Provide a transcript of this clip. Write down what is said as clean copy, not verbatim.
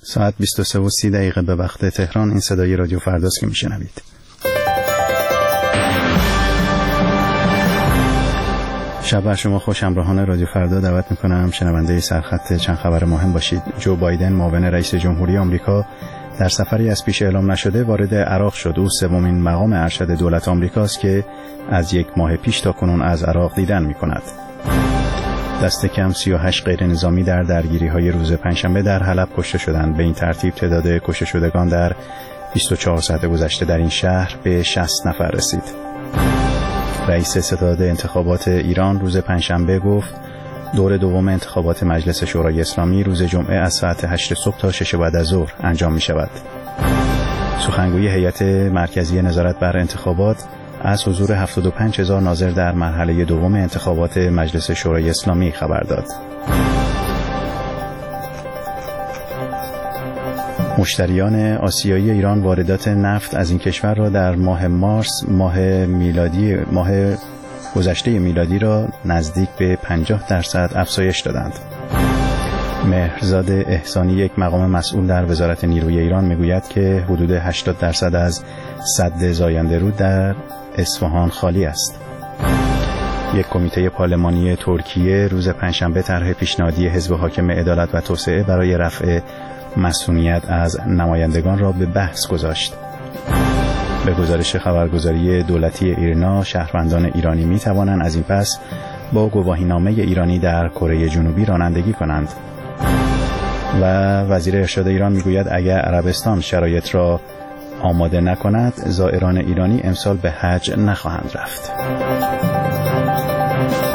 ساعت 23:30 به وقت تهران. این صدای رادیو فرداست که میشنوید. شب بر شما خوش. همراهان رادیو فردا دعوت میکنم شنونده سرخط چند خبر مهم باشید. جو بایدن معاون رئیس جمهوری آمریکا در سفری از پیش اعلام نشده وارد عراق شد. او سومین مقام ارشد دولت آمریکاست که از 1 ماه پیش تا کنون از عراق دیدن میکند. دست کم 38 غیر نظامی در درگیری‌های روز پنجشنبه در حلب کشته شدند. به این ترتیب تعداد کشته شدگان در 24 ساعت گذشته در این شهر به 60 نفر رسید. رئیس ستاد انتخابات ایران روز پنجشنبه گفت دور دوم انتخابات مجلس شورای اسلامی روز جمعه از ساعت 8 صبح تا 6 بعد از ظهر انجام می شود. سخنگوی هیئت مرکزی نظارت بر انتخابات از حضور 75,000 ناظر در مرحله دوم انتخابات مجلس شورای اسلامی خبر داد. مشتریان آسیایی ایران واردات نفت از این کشور را در ماه مارس ماه گذشته میلادی را نزدیک به 50% افزایش دادند. مهرزاد احسانی، یک مقام مسئول در وزارت نیروی ایران، میگوید که حدود 80% از سد زاینده رود در اصفهان خالی است. یک کمیته پارلمانی ترکیه روز پنجشنبه طرح پیشنهادی حزب حاکم عدالت و توسعه برای رفع مسئولیت از نمایندگان را به بحث گذاشت. به گزارش خبرگزاری دولتی ایرنا، شهروندان ایرانی می توانند از این پس با گواهینامه ایرانی در کره جنوبی رانندگی کنند. و وزیر ارشاد ایران میگوید اگر عربستان شرایط را آماده نکند زائران ایرانی امسال به حج نخواهند رفت.